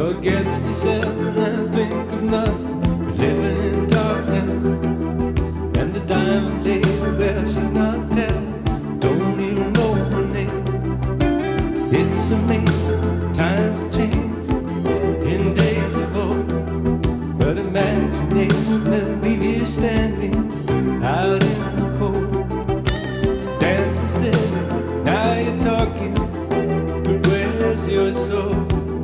against the sun and think of nothing, living in darkness. And the diamond lady, well, she's not telling, don't even know her name. It's amazing, times change in days of old, but imagination will leave you standing out in the cold. Dancing city, now you're talking, but where's your soul?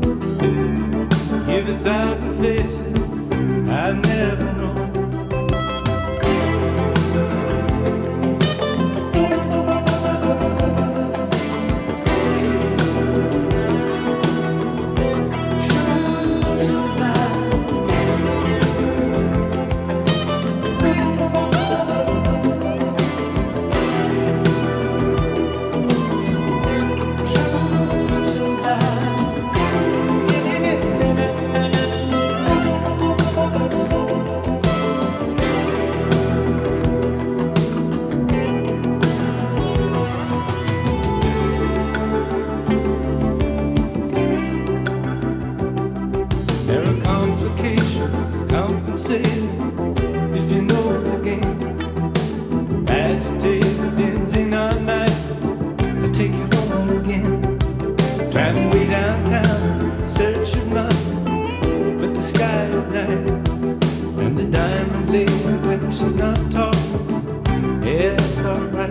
Give 1,000 faces I never know. There are complications, compensated if you know the game. Agitated, benzene all night, I'll take you home again. Driving way downtown, search of nothing but the sky at night. And the diamond lady, well, she's not talking, yeah, it's alright.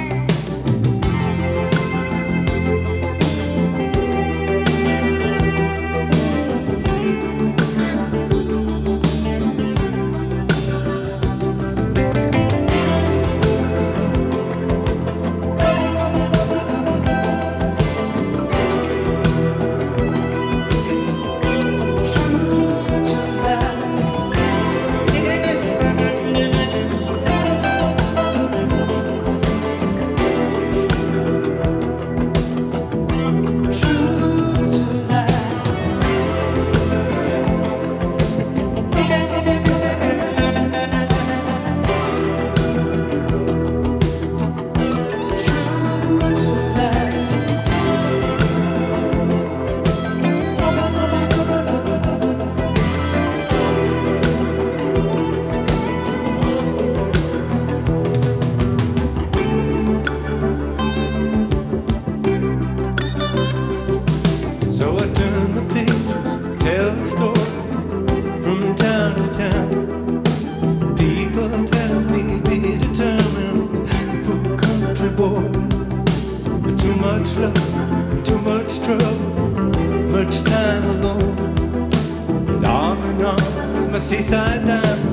So I turn the pages, tell the story from town to town. People tell me be determined, the poor country boy, with too much love, too much trouble, much time alone. And on with my seaside diamond.